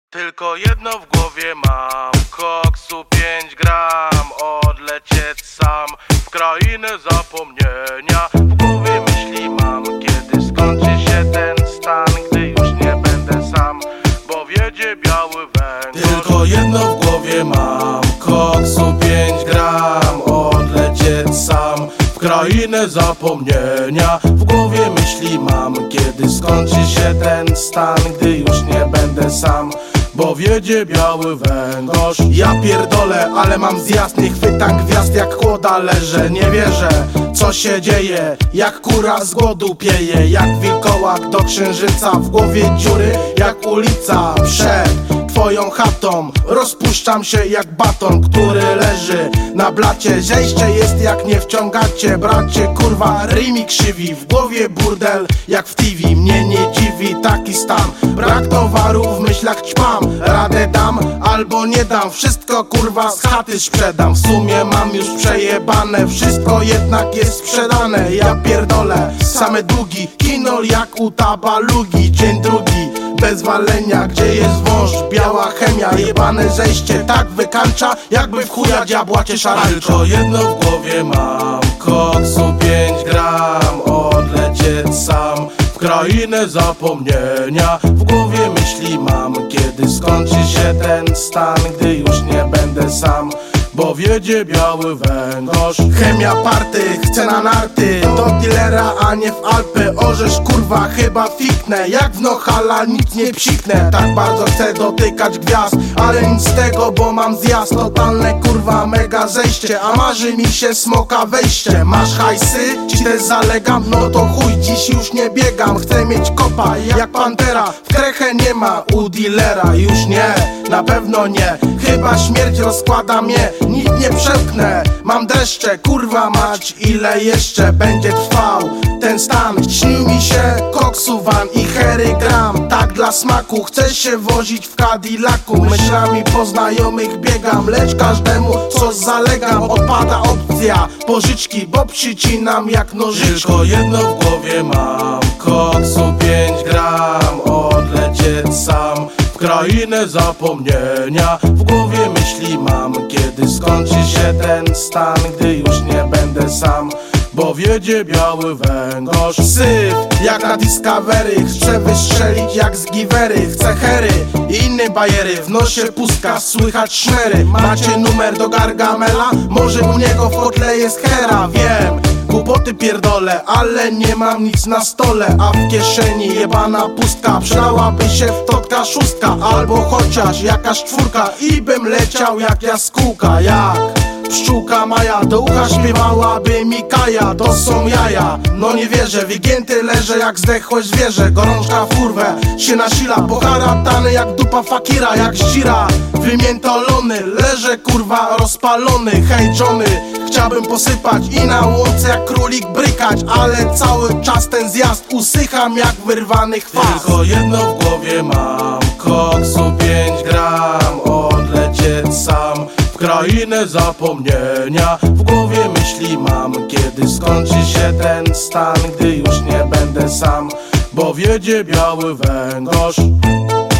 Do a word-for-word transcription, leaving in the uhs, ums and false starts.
Tylko jedno w głowie mam, koksu pięć gram, odlecieć sam w krainę zapomnienia. W głowie myśli mam, kiedy skończy się ten stan, gdy już nie będę sam, bo wiedzie biały węgorz. Tylko jedno w głowie mam, koksu pięć gram, odlecieć sam w krainę zapomnienia. W głowie myśli mam, kiedy skończy się ten stan, gdy już nie będę sam, bo wiedzie biały węgorz. Ja pierdolę, ale mam zjazd, nie chwytam gwiazd jak kłoda leżę. Nie wierzę, co się dzieje, jak kura z głodu pieje, jak wilkołak do księżyca. W głowie dziury jak ulica przed twoją chatą. Rozpuszczam się jak baton, który leży na blacie. Zejście jest jak nie wciągacie, bracie, kurwa, rymi krzywi. W głowie burdel jak w T V, mnie nie dziwi taki stan. Brak towaru, w myślach ćpam, radę dam albo nie dam. Wszystko kurwa z chaty sprzedam. W sumie mam już przejebane, wszystko jednak jest sprzedane. Ja pierdolę, same długi, kinol jak u tabalugi. Dzień drugi, bez walenia, gdzie jest wąż, biała chemia. Jebane zejście tak wykańcza, jakby w chuja diabła cię szarańcza. Tylko jedno w głowie mam, koksu pięć gram, odlecieć sam w krainę zapomnienia. W głowie myśli mam, kiedy skończy się ten stan, gdy już nie będę sam, bo wiedzie biały węgorz. Chemia party, chcę na narty, do dealera, a nie w Alpy. Orzesz kurwa, chyba fiknę, jak w Nohala nic nie psiknę. Tak bardzo chcę dotykać gwiazd, ale nic z tego, bo mam zjazd. Totalne kurwa mega zejście, a marzy mi się smoka wejście. Masz hajsy? Ci też zalegam? No to chuj, dziś już nie biegam. Chcę mieć kopa jak pantera, w krechę nie ma u dealera. Już nie, na pewno nie, chyba śmierć rozkłada mnie. Nic nie przepchnę, mam dreszcze, kurwa mać, ile jeszcze będzie trwał ten stan. Śnił mi się koksu van i hery gram, tak dla smaku. Chcę się wozić w Cadillacu, myślami po znajomych biegam, lecz każdemu coś zalegam. Odpada opcja pożyczki, bo przycinam jak nożyczki. Tylko jedno w głowie mam, koksu pięć gram, odlecieć sam w krainę zapomnienia. W głowie myśli mam, kiedy skończy się ten stan, gdy już nie będę sam, bo wiedzie biały węgorz. Syf jak na Discovery, chcę wystrzelić jak z giwery. Chcę hery i inne bajery, w nosie pustka, słychać szmery. Macie numer do Gargamela? Może u niego w kotle jest hera, wiem. Głupoty pierdolę, ale nie mam nic na stole, a w kieszeni jebana pustka. Przydałaby się wtotka szóstka, albo chociaż jakaś czwórka, i bym leciał jak jaskółka. Jak pszczółka Maja, do ucha śpiewałaby mi Kaja. To są jaja, no nie wierzę, wygięty leżę jak zdechłe zwierzę. Gorączka furwę się nasila, poharatany jak dupa fakira, jak ścira wymiętolony. Leżę kurwa rozpalony, hej Johnny, chciałbym posypać i na łące jak królik brykać, ale cały czas ten zjazd usycham jak wyrwany chwast. Tylko jedno w głowie mam, koksu pięć gram, odlecieć sam w krainę zapomnienia. W głowie myśli mam, kiedy skończy się ten stan, gdy już nie będę sam, bo wiedzie biały węgorz.